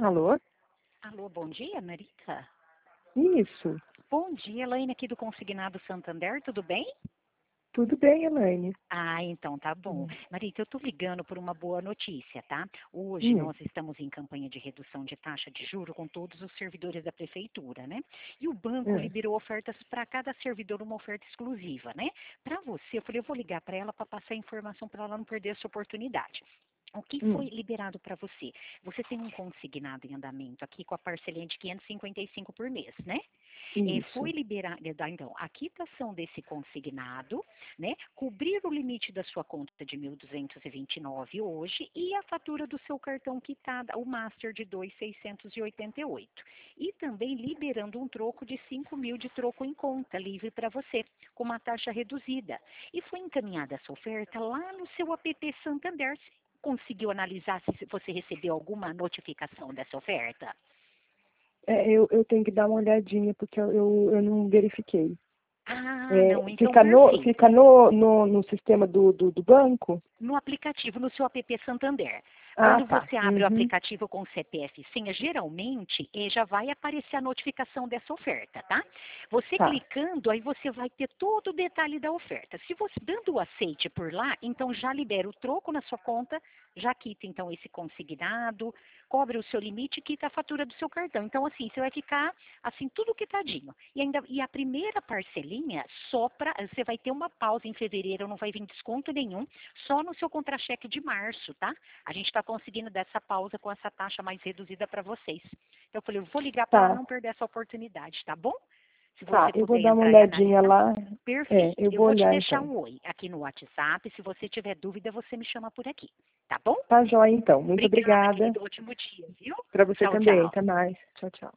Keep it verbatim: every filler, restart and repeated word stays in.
Alô? Alô, bom dia, Marita? Isso. Bom dia, Elaine aqui do Consignado Santander, tudo bem? Tudo bem, Elaine? Ah, então tá bom. Hum. Marita, eu estou ligando por uma boa notícia, tá? Hoje Hum. nós estamos em campanha de redução de taxa de juro com todos os servidores da prefeitura, né? E o banco É. liberou ofertas para cada servidor, uma oferta exclusiva, né? Para você, eu falei, eu vou ligar para ela para passar a informação para ela não perder essa oportunidade. O que foi Hum. liberado para você? Você tem um consignado em andamento aqui com a parcelinha de quinhentos e cinquenta e cinco por mês, né? É, foi Isso. liberado, então, a quitação desse consignado, né? Cobrir o limite da sua conta de mil duzentos e vinte e nove hoje e a fatura do seu cartão quitada, o Master de dois mil seiscentos e oitenta e oito. E também liberando um troco de cinco mil de troco em conta, livre para você, com uma taxa reduzida. E foi encaminhada essa oferta lá no seu app Santander. Conseguiu analisar se você recebeu alguma notificação dessa oferta? É, eu, eu tenho que dar uma olhadinha, porque eu, eu, eu não verifiquei. Ah, É, não, então fica no, perfeito. fica no, no, no sistema do, do, do banco? No aplicativo, no seu app Santander. Ah, Quando tá. você abre o Uhum. aplicativo com C P F e senha, geralmente eh, já vai aparecer a notificação dessa oferta, tá? Você Tá. clicando, aí você vai ter todo o detalhe da oferta. Se você dando o aceite por lá, então já libera o troco na sua conta, já quita então esse consignado, cobre o seu limite e quita a fatura do seu cartão. Então assim, você vai ficar assim tudo quitadinho. E ainda e a primeira parcelinha só para você vai ter uma pausa em fevereiro, não vai vir desconto nenhum, só no seu contra-cheque de março, tá? A gente está conseguindo dar essa pausa com essa taxa mais reduzida para vocês. Então eu falei, eu vou ligar para ela Tá. não perder essa oportunidade, tá bom? Se Tá. você Eu vou puder dar uma entrar e olhadinha analisar, lá. É, perfeito. eu Eu vou vou te olhar deixar então. um oi aqui no WhatsApp. Se você tiver dúvida, você me chama por aqui, tá bom? Tá joia, então. Muito Obrigada, obrigada. querido. Ótimo dia, viu? Para você Tchau, também. tchau. Até mais. Tchau, tchau.